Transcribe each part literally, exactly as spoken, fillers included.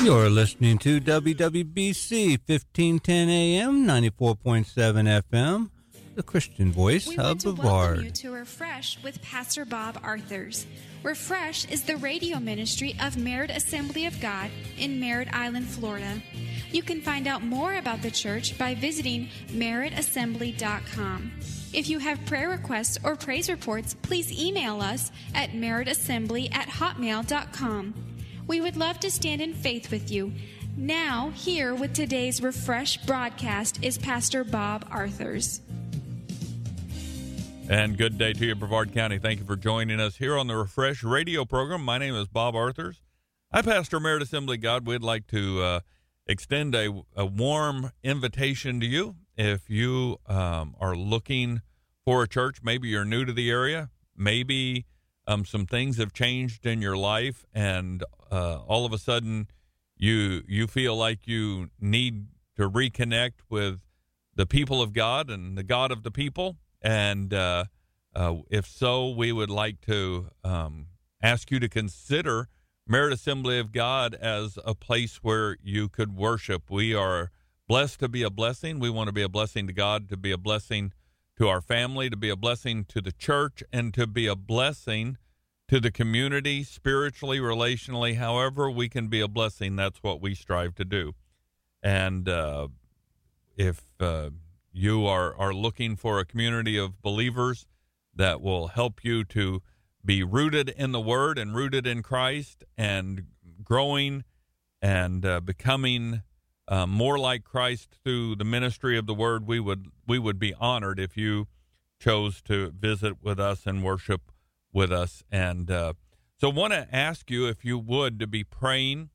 You're listening to W W B C fifteen ten A M, ninety-four point seven F M, the Christian voice we of want to Brevard. welcome you to Refresh with Pastor Bob Arthurs. Refresh is the radio ministry of Merritt Assembly of God in Merritt Island, Florida. You can find out more about the church by visiting merritt assembly dot com. If you have prayer requests or praise reports, please email us at merritt assembly at hotmail dot com. We would love to stand in faith with you. Now, here with today's Refresh broadcast is Pastor Bob Arthurs. And good day to you, Brevard County. Thank you for joining us here on the Refresh radio program. My name is Bob Arthurs. I pastor Merritt Assembly of God. We'd like to uh, extend a, a warm invitation to you. If you um, are looking for a church, maybe you're new to the area, maybe um, some things have changed in your life, and uh, all of a sudden you you feel like you need to reconnect with the people of God and the God of the people. And uh, uh, if so, we would like to um, ask you to consider Merritt Assembly of God as a place where you could worship. We are blessed to be a blessing. We want to be a blessing to God, to be a blessing to our family, to be a blessing to the church, and to be a blessing to the community, spiritually, relationally. However we can be a blessing, that's what we strive to do. And uh, if uh, you are, are looking for a community of believers that will help you to be rooted in the Word and rooted in Christ and growing and uh, becoming uh, more like Christ through the ministry of the Word, we would we would be honored if you chose to visit with us and worship with us. And uh, so I want to ask you, if you would, to be praying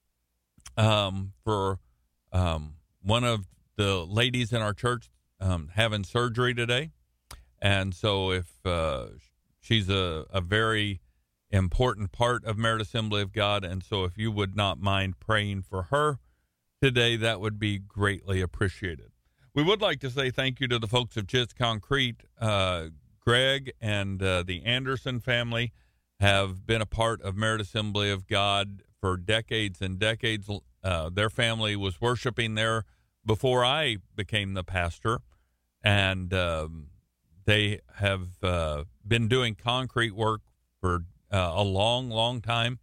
um, for um, one of the ladies in our church um, having surgery today. And so if uh, she's a, a very important part of Merritt Assembly of God, and so if you would not mind praying for her today, that would be greatly appreciated. We would like to say thank you to the folks of Jits Concrete. Uh, Greg and uh, the Anderson family have been a part of Merritt Assembly of God for decades and decades. Uh, their family was worshiping there before I became the pastor, and um, they have uh, been doing concrete work for uh, a long, long time.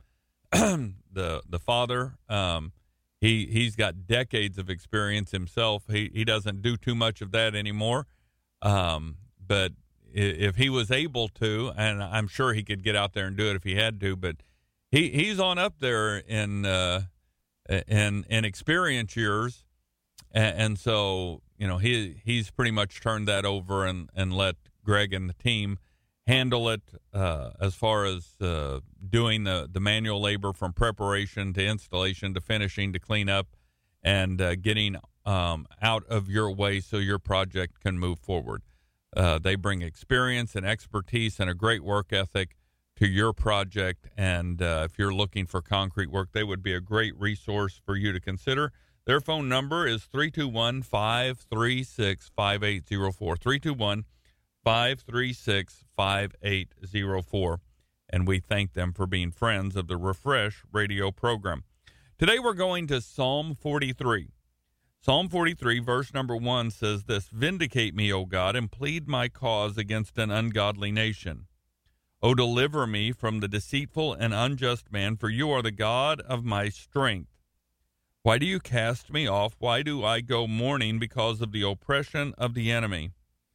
the the father, um, he he's got decades of experience himself. He he doesn't do too much of that anymore, um, but if he was able to, and I'm sure he could get out there and do it if he had to, but he he's on up there in uh, in in experience years. And, and so, you know, he he's pretty much turned that over and, and let Greg and the team handle it uh, as far as uh, doing the, the manual labor from preparation to installation to finishing to clean up and uh, getting um, out of your way so your project can move forward. Uh, they bring experience and expertise and a great work ethic to your project. And uh, if you're looking for concrete work, they would be a great resource for you to consider. Their phone number is three two one, five three six, five eight zero four, three two one, five three six, five eight zero four. And we thank them for being friends of the Refresh radio program. Today we're going to Psalm forty-three. Psalm forty-three, verse number one says this: "Vindicate me, O God, and plead my cause against an ungodly nation. O deliver me from the deceitful and unjust man, for you are the God of my strength. Why do you cast me off? Why do I go mourning because of the oppression of the enemy?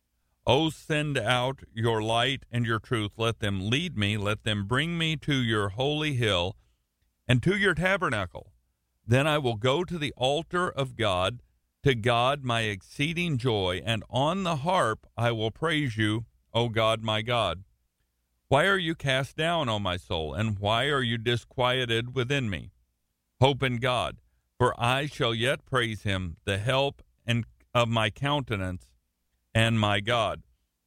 O send out your light and your truth. Let them lead me. Let them bring me to your holy hill and to your tabernacle. Then I will go to the altar of God, to God my exceeding joy, and on the harp I will praise you, O God my God. Why are you cast down, O my soul, and why are you disquieted within me? Hope in God, for I shall yet praise him, the help and of my countenance and my God."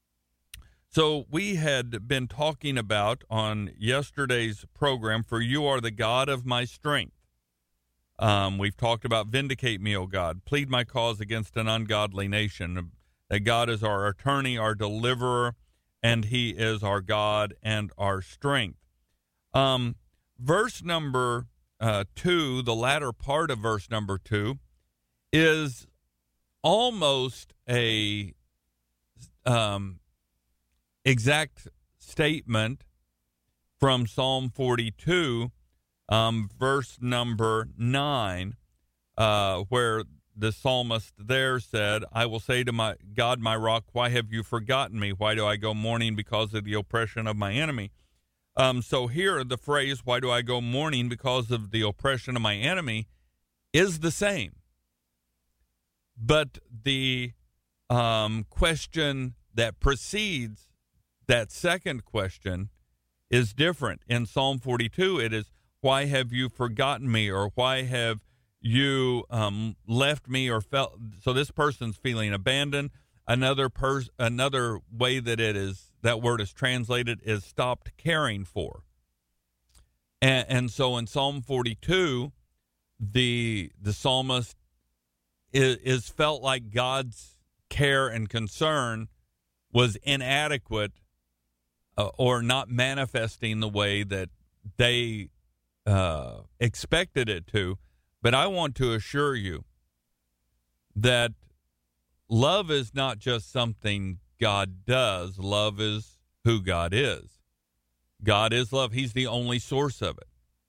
So we had been talking about on yesterday's program, "For you are the God of my strength." Um, we've talked about vindicate me, O God, plead my cause against an ungodly nation, that God is our attorney, our deliverer, and he is our God and our strength. Um, verse number uh, two, the latter part of verse number two, is almost a um, exact statement from Psalm forty-two, um, verse number nine, uh, where the psalmist there said, I will say to my God, my rock, why have you forgotten me? Why do I go mourning because of the oppression of my enemy? Um, so here the phrase, why do I go mourning because of the oppression of my enemy, is the same. But the um, question that precedes that second question is different. In Psalm forty-two, it is, why have you forgotten me? Or why have you um, left me or felt? So this person's feeling abandoned. Another pers- another way that it is, that word is translated, is stopped caring for. And, and so in Psalm forty-two, the the psalmist is, is felt like God's care and concern was inadequate uh, or not manifesting the way that they uh, expected it to. But I want to assure you that love is not just something God does. Love is who God is. God is love. He's the only source of it.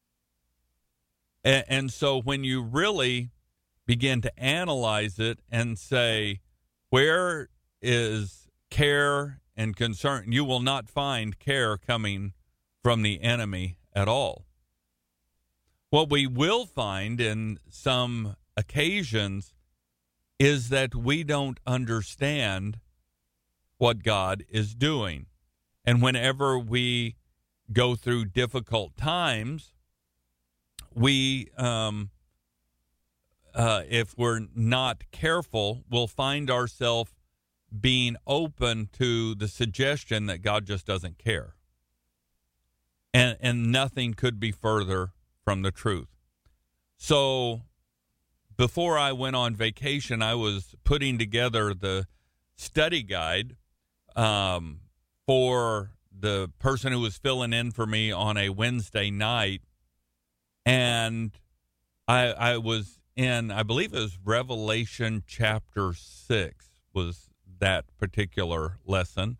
And, and so when you really begin to analyze it and say, where is care and concern? You will not find care coming from the enemy at all. What we will find in some occasions is that we don't understand what God is doing. And whenever we go through difficult times, we, um, uh, if we're not careful, we'll find ourselves being open to the suggestion that God just doesn't care. And, and nothing could be further from the truth. So before I went on vacation, I was putting together the study guide um, for the person who was filling in for me on a Wednesday night. And I, I was in, I believe it was Revelation chapter six was that particular lesson.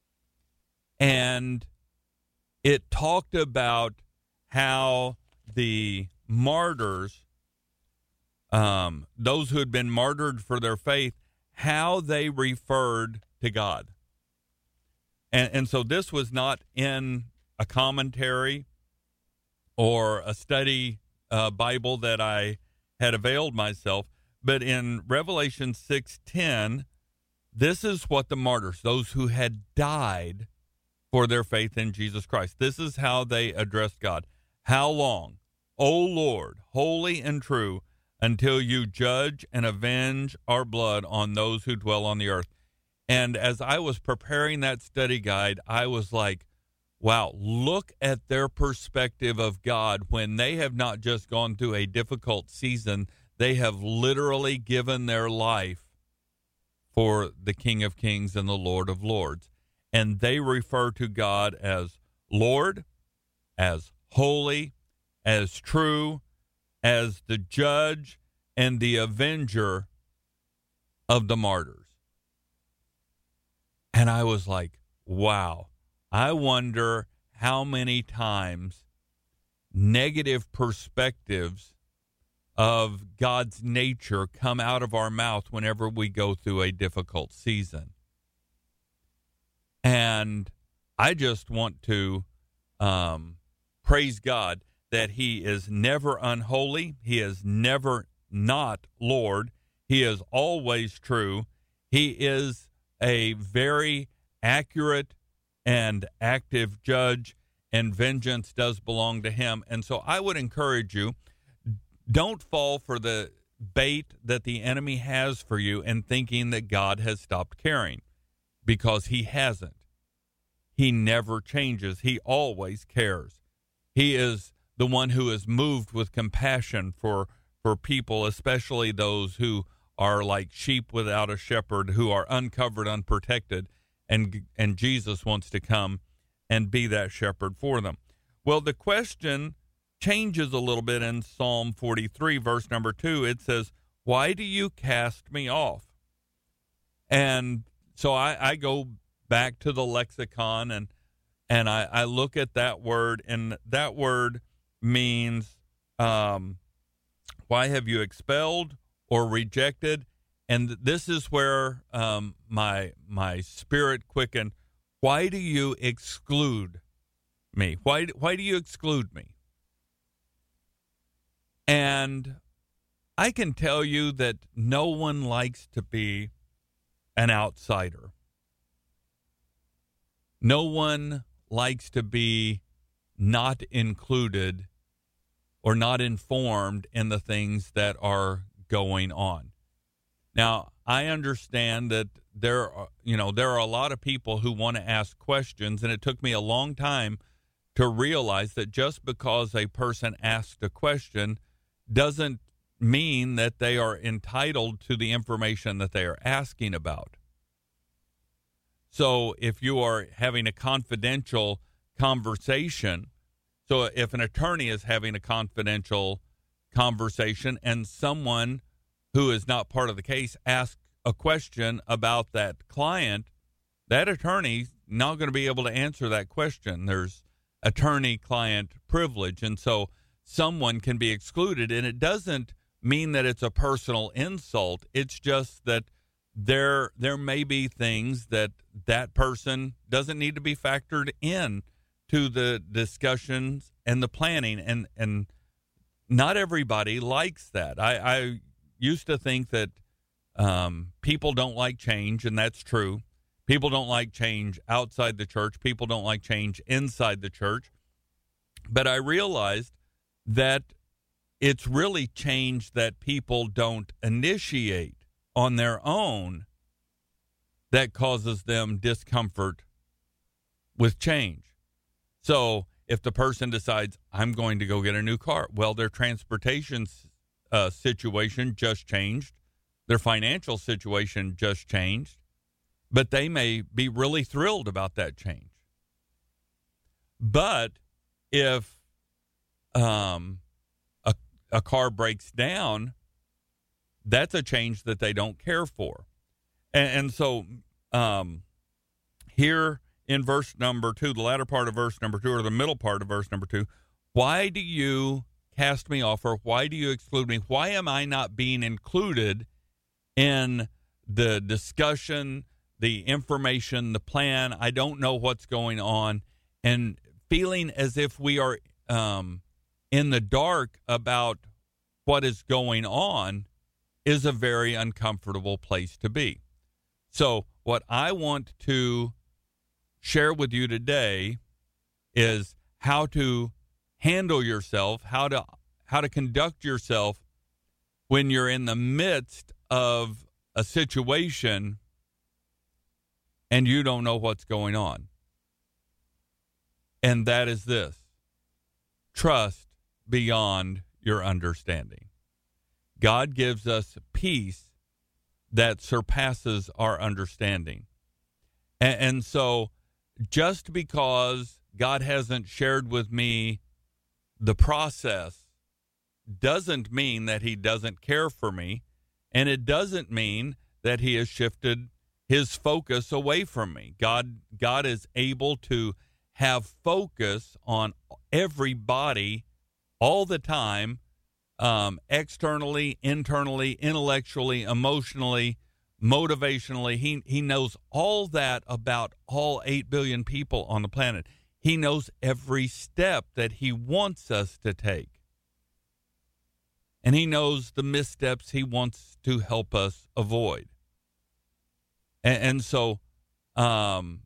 And it talked about how the martyrs, um, those who had been martyred for their faith, how they referred to God. And, and so this was not in a commentary or a study uh, Bible that I had availed myself, but in Revelation six ten, this is what the martyrs, those who had died for their faith in Jesus Christ, this is how they addressed God. How long, O Lord, holy and true, until you judge and avenge our blood on those who dwell on the earth? And as I was preparing that study guide, I was like, wow, look at their perspective of God when they have not just gone through a difficult season, they have literally given their life for the King of Kings and the Lord of Lords. And they refer to God as Lord, as holy, as true, as the judge and the avenger of the martyrs. And I was like, wow, I wonder how many times negative perspectives of God's nature come out of our mouth whenever we go through a difficult season. And I just want to um, praise God that he is never unholy. He is never not Lord. He is always true. He is a very accurate and active judge, and vengeance does belong to him. And so I would encourage you, don't fall for the bait that the enemy has for you and thinking that God has stopped caring, because he hasn't. He never changes. He always cares. He is the one who is moved with compassion for, for people, especially those who are like sheep without a shepherd, who are uncovered, unprotected, and and Jesus wants to come and be that shepherd for them. Well, the question changes a little bit in Psalm forty-three, verse number two. It says, "Why do you cast me off?" And so I, I go back to the lexicon and and I, I look at that word, and that word means, um, why have you expelled or rejected? And this is where um, my my spirit quickened. Why do you exclude me? Why why do you exclude me? And I can tell you that no one likes to be an outsider. No one likes to be not included or not informed in the things that are going on. Now, I understand that there are, you know, there are a lot of people who want to ask questions, and it took me a long time to realize that just because a person asked a question doesn't mean that they are entitled to the information that they are asking about. So if you are having a confidential conversation, so if an attorney is having a confidential conversation and someone who is not part of the case asks a question about that client, that attorney's not going to be able to answer that question. There's attorney-client privilege, and so someone can be excluded, and it doesn't mean that it's a personal insult. It's just that there there may be things that that person doesn't need to be factored in to the discussions and the planning, and and not everybody likes that. I, I used to think that um, people don't like change, and that's true. People don't like change outside the church. People don't like change inside the church. But I realized that it's really change that people don't initiate on their own that causes them discomfort with change. So if the person decides, I'm going to go get a new car, well, their transportation uh, situation just changed. Their financial situation just changed. But they may be really thrilled about that change. But if um, a, a car breaks down, that's a change that they don't care for. And, and so um, here in verse number two, the latter part of verse number two, or the middle part of verse number two, why do you cast me off, or why do you exclude me? Why am I not being included in the discussion, the information, the plan? I don't know what's going on, and feeling as if we are um, in the dark about what is going on is a very uncomfortable place to be. So what I want to share with you today is how to handle yourself, how to how to conduct yourself when you're in the midst of a situation and you don't know what's going on. And that is this: trust beyond your understanding. God gives us peace that surpasses our understanding. And, and so just because God hasn't shared with me the process doesn't mean that he doesn't care for me, and it doesn't mean that he has shifted his focus away from me. God, God is able to have focus on everybody all the time, um, externally, internally, intellectually, emotionally, motivationally. He, he knows all that about all eight billion people on the planet. He knows every step that he wants us to take. And he knows the missteps he wants to help us avoid. And, and so um,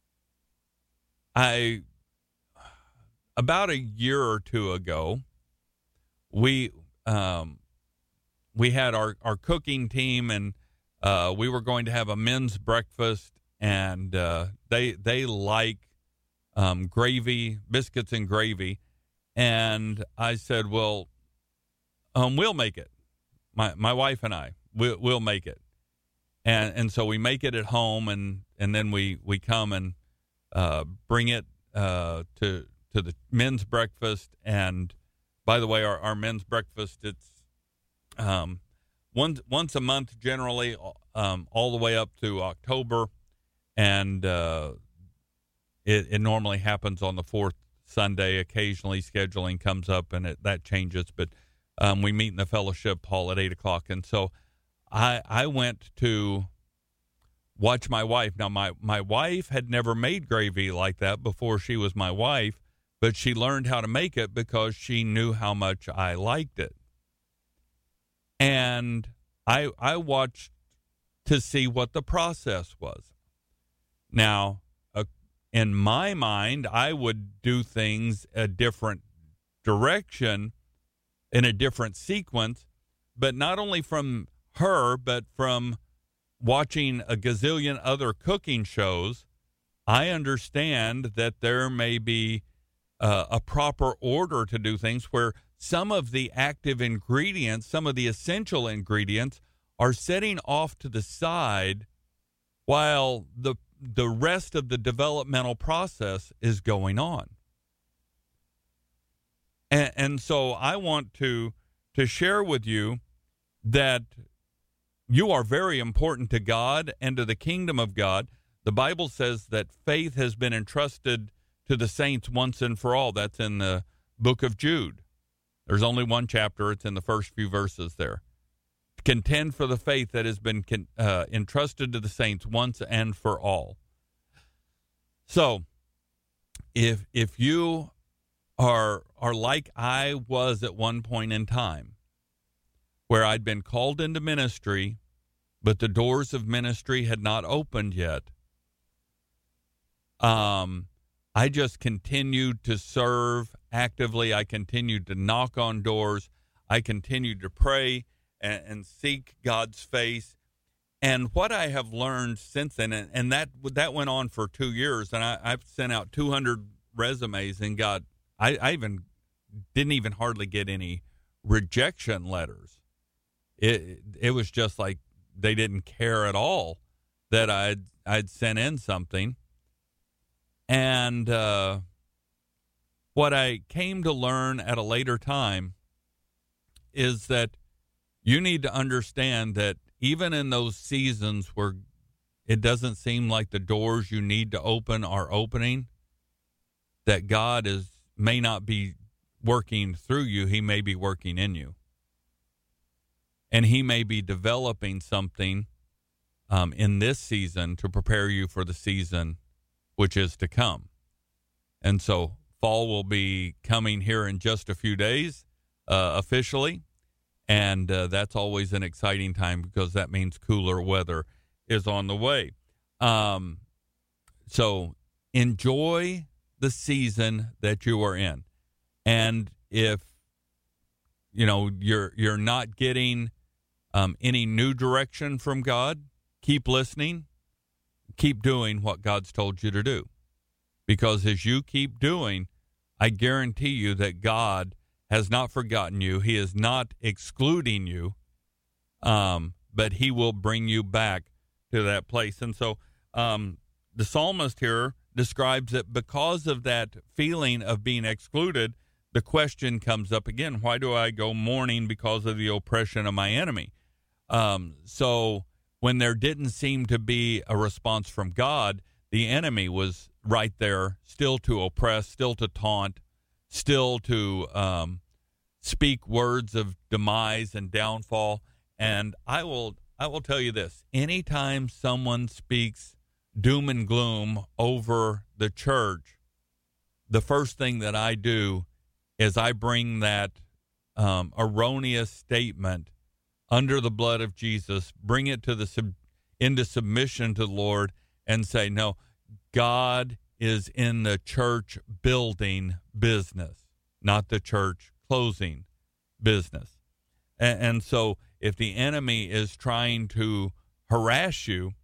I, about a year or two ago, we um, we had our, our cooking team, and uh, we were going to have a men's breakfast, and uh, they they like um, gravy, biscuits and gravy. And I said, well, um, we'll make it. My my wife and I, we'll, we'll make it. And and so we make it at home, and, and then we, we come and uh, bring it uh, to to the men's breakfast, and by the way, our, our men's breakfast, it's um, once, once a month generally, um, all the way up to October. And uh, it, it normally happens on the fourth Sunday. Occasionally scheduling comes up and it, that changes. But um, we meet in the fellowship hall at eight o'clock. And so I, I went to watch my wife. Now, my, my wife had never made gravy like that before she was my wife, but she learned how to make it because she knew how much I liked it. And I I watched to see what the process was. Now, uh, in my mind, I would do things a different direction, in a different sequence, but not only from her, but from watching a gazillion other cooking shows, I understand that there may be uh, a proper order to do things where some of the active ingredients, some of the essential ingredients are setting off to the side while the the rest of the developmental process is going on. And, and so I want to to share with you that you are very important to God and to the kingdom of God. The Bible says that faith has been entrusted to the saints once and for all. That's in the book of Jude. There's only one chapter. It's in the first few verses there. Contend for the faith that has been uh, entrusted to the saints once and for all. So, if if you are are like I was at one point in time, where I'd been called into ministry, but the doors of ministry had not opened yet, um, I just continued to serve actively. I continued to knock on doors. I continued to pray and, and seek God's face. And what I have learned since then, and, and that that went on for two years, and I, I've sent out two hundred resumes and got, I, I even didn't even hardly get any rejection letters. It it was just like they didn't care at all that I'd, I'd sent in something. And uh, what I came to learn at a later time is that you need to understand that even in those seasons where it doesn't seem like the doors you need to open are opening, that God is may not be working through you. He may be working in you. And he may be developing something um, in this season to prepare you for the season which is to come. And so fall will be coming here in just a few days uh, officially. And uh, that's always an exciting time because that means cooler weather is on the way. Um, so enjoy the season that you are in. And if, you know, you're you're not getting um, any new direction from God, keep listening. Keep doing what God's told you to do. Because as you keep doing, I guarantee you that God has not forgotten you. He is not excluding you, um, but he will bring you back to that place. And so um, the psalmist here describes that because of that feeling of being excluded, the question comes up again, why do I go mourning because of the oppression of my enemy? Um, so when there didn't seem to be a response from God, the enemy was right there, still to oppress, still to taunt, still to um, speak words of demise and downfall. And I will I will tell you this, anytime someone speaks doom and gloom over the church, the first thing that I do is I bring that um, erroneous statement under the blood of Jesus, bring it to the sub- into submission to the Lord and say, no, God is in the church building business, not the church closing business. And, and so if the enemy is trying to harass you,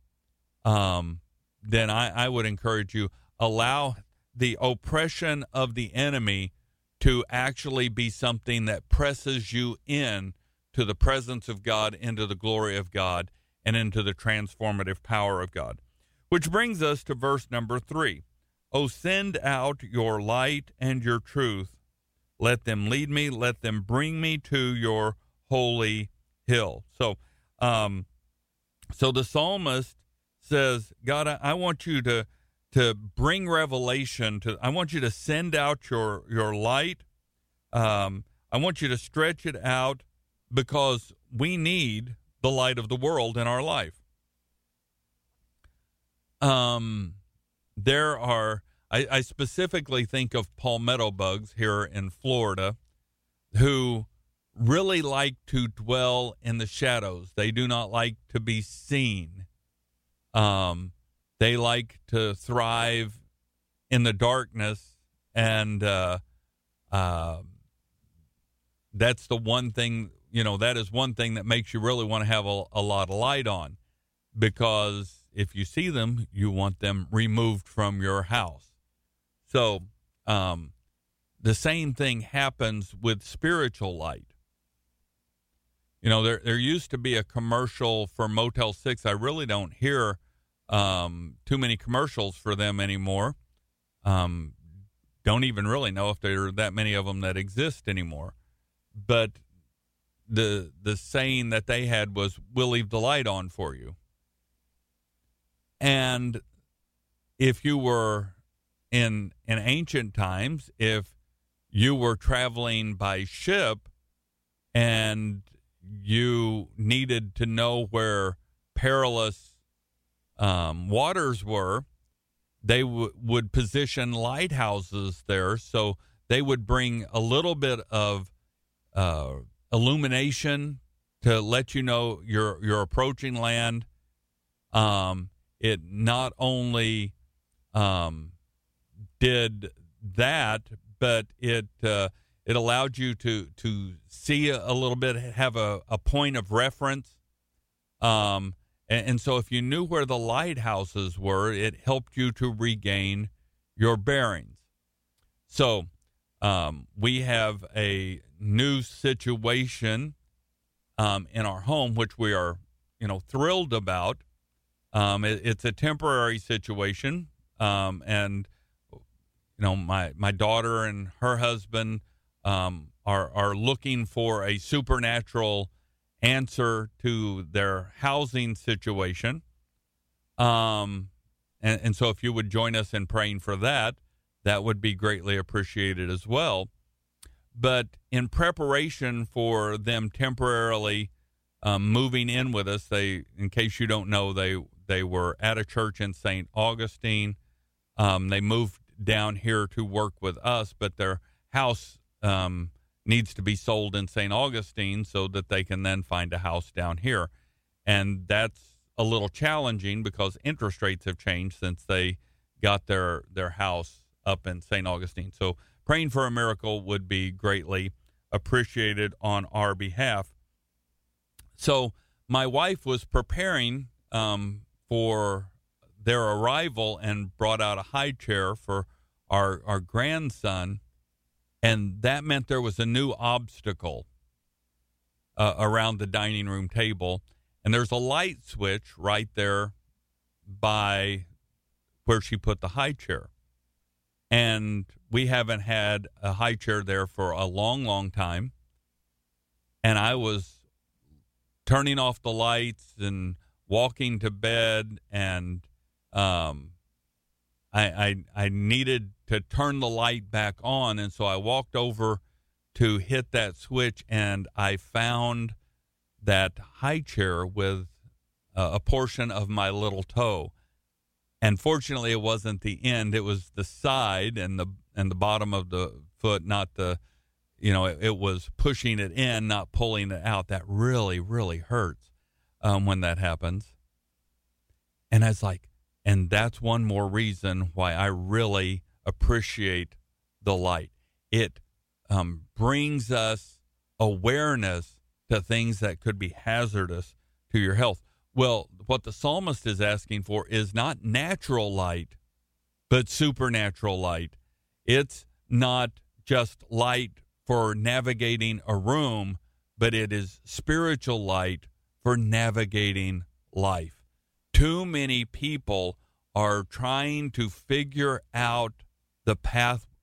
um, then I, I would encourage you, allow the oppression of the enemy to actually be something that presses you in to the presence of God, into the glory of God, and into the transformative power of God. Which brings us to verse number three. Oh, send out your light and your truth. Let them lead me. Let them bring me to your holy hill. So, um, so the psalmist says, God, I, I want you to to bring revelation to. I want you to send out your your light. Um, I want you to stretch it out because we need the light of the world in our life. Um, there are. I, I specifically think of palmetto bugs here in Florida who really like to dwell in the shadows. They do not like to be seen. Um, they like to thrive in the darkness, and uh, uh, that's the one thing, you know, that is one thing that makes you really want to have a, a lot of light on, because if you see them, you want them removed from your house. So um, the same thing happens with spiritual light. You know, there there used to be a commercial for Motel six. I really don't hear um, too many commercials for them anymore. Um, don't even really know if there are that many of them that exist anymore. But the the saying that they had was, "We'll leave the light on for you." And if you were in in ancient times, if you were traveling by ship and you needed to know where perilous um, waters were, they w- would position lighthouses there. So they would bring a little bit of uh, illumination to let you know you're you're approaching land. Um, it not only um, did that, but it uh, it allowed you to to see a, a little bit, have a, a point of reference. Um, and, and so if you knew where the lighthouses were, it helped you to regain your bearings. So um, we have a new situation um, in our home, which we are, you know, thrilled about. Um, it, it's a temporary situation, um, and you know, my, my daughter and her husband um, are are looking for a supernatural answer to their housing situation. Um, and, and so if you would join us in praying for that, that would be greatly appreciated as well. But in preparation for them temporarily um, moving in with us, they, in case you don't know, they they were at a church in Saint Augustine. Um, they moved down here to work with us, but their house um, needs to be sold in Saint Augustine so that they can then find a house down here. And that's a little challenging because interest rates have changed since they got their, their house up in Saint Augustine. So praying for a miracle would be greatly appreciated on our behalf. So my wife was preparing um, for their arrival and brought out a high chair for our our grandson, and that meant there was a new obstacle uh, around the dining room table, and there's a light switch right there by where she put the high chair, and we haven't had a high chair there for a long, long time, and I was turning off the lights and walking to bed, and um, I, I I needed to turn the light back on, and so I walked over to hit that switch, and I found that high chair with uh, a portion of my little toe. And fortunately, it wasn't the end; it was the side and the and the bottom of the foot, not the, you know, it, it was pushing it in, not pulling it out. That really, really hurts um, when that happens. And I was like, and that's one more reason why I really appreciate the light. It um, brings us awareness to things that could be hazardous to your health. Well, what the psalmist is asking for is not natural light, but supernatural light. It's not just light for navigating a room, but it is spiritual light for navigating life. Too many people are trying to figure out the path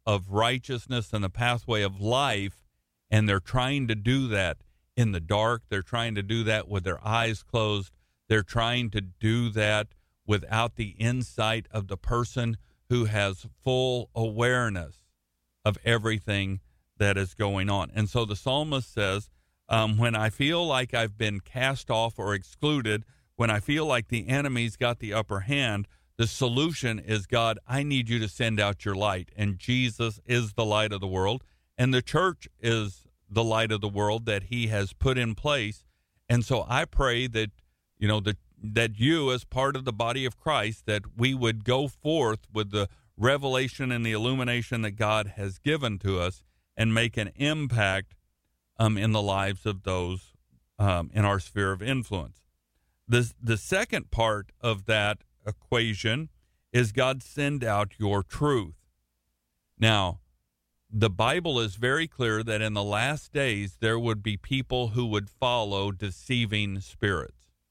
of righteousness and the pathway of life, and they're trying to do that in the dark. They're trying to do that with their eyes closed. They're trying to do that without the insight of the person who has full awareness of everything that is going on. And so the psalmist says, um, when I feel like I've been cast off or excluded, when I feel like the enemy's got the upper hand, the solution is, God, I need you to send out your light. And Jesus is the light of the world, and the church is the light of the world that he has put in place. And so I pray that, you know, that that you, as part of the body of Christ, that we would go forth with the revelation and the illumination that God has given to us and make an impact um, in the lives of those um, in our sphere of influence. The, the second part of that equation is, God, send out your truth. Now, the Bible is very clear that in the last days there would be people who would follow deceiving spirits.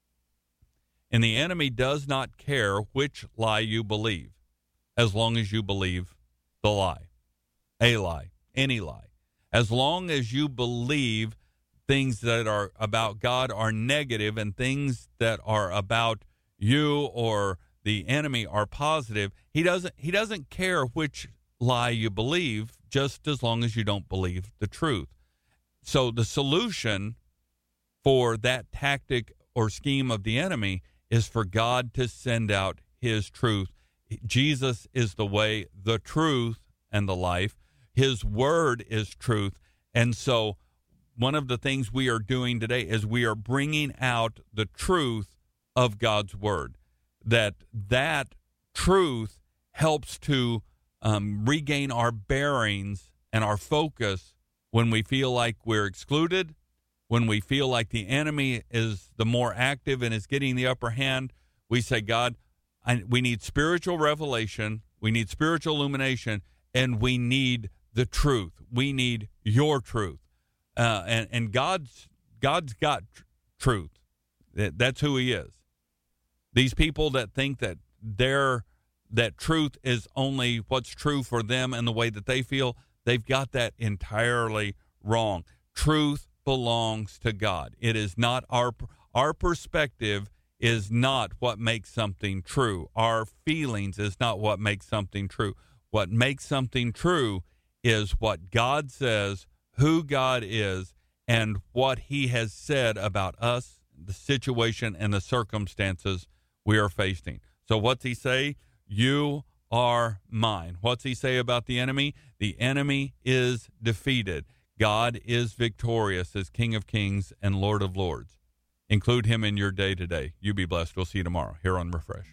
And the enemy does not care which lie you believe, as long as you believe the lie, a lie, any lie. As long as you believe things that are about God are negative and things that are about you or the enemy are positive, he doesn't he doesn't care which lie you believe, just as long as you don't believe the truth. So the solution for that tactic or scheme of the enemy is for God to send out his truth. Jesus is the way, the truth, and the life. His word is truth. And so one of the things we are doing today is we are bringing out the truth of God's word. That that truth helps to um, regain our bearings and our focus when we feel like we're excluded, when we feel like the enemy is the more active and is getting the upper hand. We say, God, I, we need spiritual revelation, we need spiritual illumination, and we need the truth. We need your truth. Uh, and and God's God's got tr- truth. That, that's who he is. These people that think that their that truth is only what's true for them and the way that they feel, they've got that entirely wrong. Truth belongs to God. It is not our our perspective is not what makes something true. Our feelings is not what makes something true. What makes something true is what God says, who God is, and what he has said about us, the situation and the circumstances we are facing. So what's he say? You are mine. What's he say about the enemy? The enemy is defeated. God is victorious as King of Kings and Lord of Lords. Include him in your day today. You be blessed. We'll see you tomorrow here on Refresh.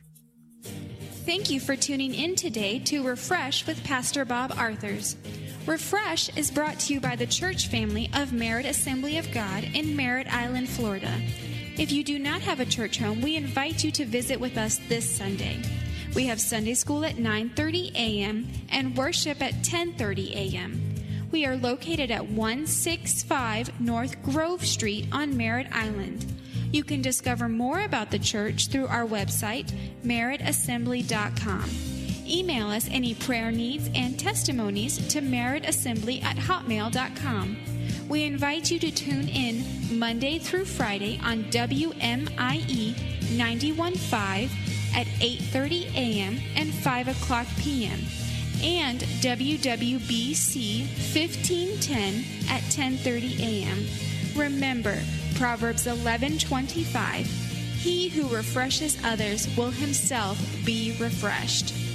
Thank you for tuning in today to Refresh with Pastor Bob Arthurs. Refresh is brought to you by the church family of Merritt Assembly of God in Merritt Island, Florida. If you do not have a church home, we invite you to visit with us this Sunday. We have Sunday school at nine thirty a.m. and worship at ten thirty a.m. We are located at one sixty-five North Grove Street on Merritt Island. You can discover more about the church through our website, merritt assembly dot com. Email us any prayer needs and testimonies to merrittassembly at hotmail dot com. We invite you to tune in Monday through Friday on W M I E ninety-one point five at eight thirty a.m. and five o'clock p.m. and W W B C fifteen ten at ten thirty a.m. Remember, Proverbs eleven twenty-five, he who refreshes others will himself be refreshed.